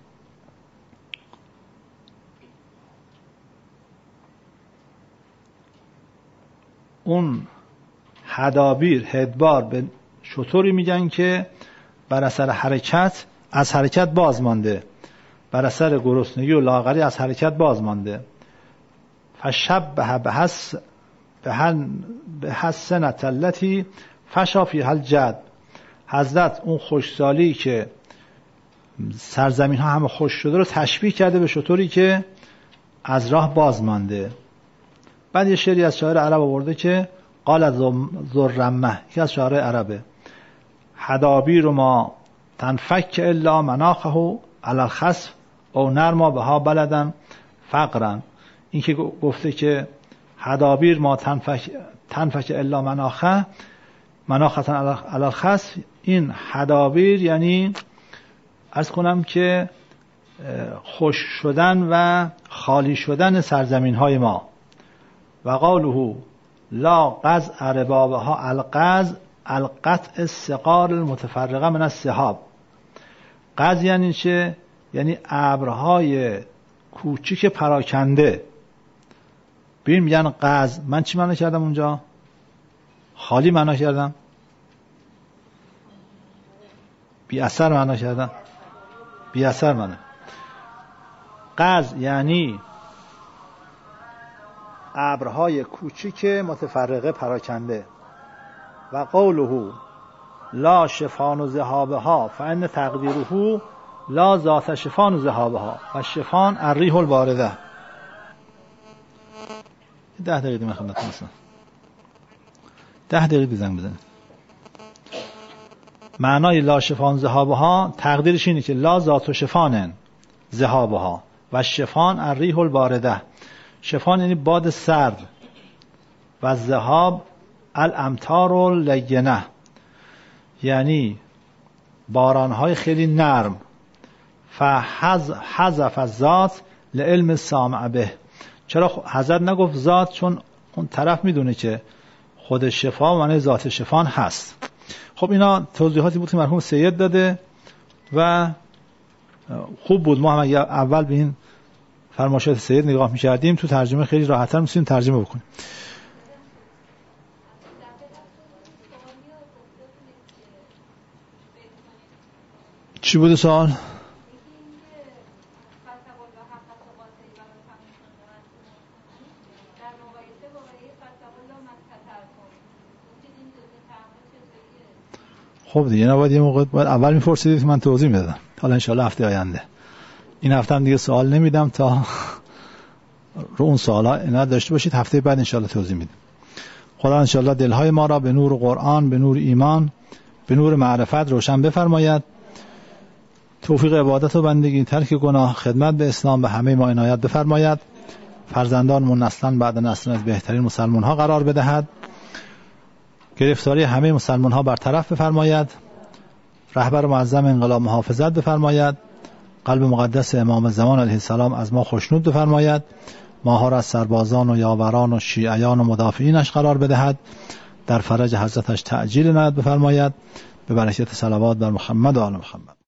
اون حدابیر هدبار به شطوری میگن که بر اثر حرکت از حرکت باز مانده، بر اثر گرسنگی و لاغری از حرکت باز مانده. فشبه بحس به حسنت التي فشا فیها الجد. حضرت اون خوشسالی که سرزمین ها همه خوش شده رو تشبیه کرده به شطوری که از راه باز مانده. بعد یه شعری از شاعر عرب آورده که قال ذرمه، یکی از شاعر عربه، حدابیر ما تنفک الا مناخه علی الخصف او نرما بها بلدن فقرا. این که گفته که حدابیر ما تنفک تنفک الا مناخه مناختن علی الخصف، این حدابیر یعنی عرض کنم که خوش شدن و خالی شدن سرزمین های ما. و قوله لا قزع ربابها القزع القطع السقار المتفرقه من السحاب. قزع یعنی چه؟ یعنی ابرهای کوچیک پراکنده. ببین میگن قزع، من چی معنی کردم اونجا؟ خالی معنی کردم؟ بی اثر معنی کردم؟ بی اثر معنی. قزع یعنی ابرهای کوچیک متفرقه پراکنده. و قوله لا شفان ذهابها فان تقدیره لا ذات شفان ذهابها و شفان الریح البارده. ده دقیقه من خدمتتون هستم. ده دقیقه زنگ بزنید. معنای لا شفان ذهابها تقدیرش اینه که لا ذات شفان ذهابها و شفان الریح البارده. شفان یعنی باد سرد و ذهاب الامطار اللینه یعنی بارانهای خیلی نرم. فحذف الذات لعلم السامع به. چرا حضرت نگفت ذات؟ چون اون طرف میدونه که خود شفا معنی ذات شفان هست. خب اینا توضیحاتی بود که مرحوم سید داده و خوب بود. ما هم اگر اول به این فرمایشات سید نگاه می‌کردیم تو ترجمه خیلی راحت‌تر می‌تونیم ترجمه بکنیم. چی بود سوال؟ خب دیگه نباید یه موقع باید اول می‌پرسیدید که من توضیح میدادم. حالا انشالله هفته آینده. این هفته هم دیگه سوال نمیدم تا رو اون سوالا اینا داشته باشید. هفته بعد انشالله توضیح میدم. خدا انشالله دلهای ما را به نور قرآن، به نور ایمان، به نور معرفت روشن بفرماید. توفیق عبادت و بندگی، ترک گناه، خدمت به اسلام به همه ما عنایت بفرماید. فرزندانمون نسلن بعد نسلن از بهترین مسلمان ها قرار بدهد. گرفتاری همه مسلمان ها برطرف بفرماید. رهبر معظم انقلاب محافظت بفرماید. قلب مقدس امام زمان علیه السلام از ما خوشنود بفرماید. ماها را از سربازان و یاوران و شیعیان و مدافعینش قرار بدهد. در فرج حضرتش تعجیل عنایت بفرماید. به برکت صلوات بر محمد و آل محمد.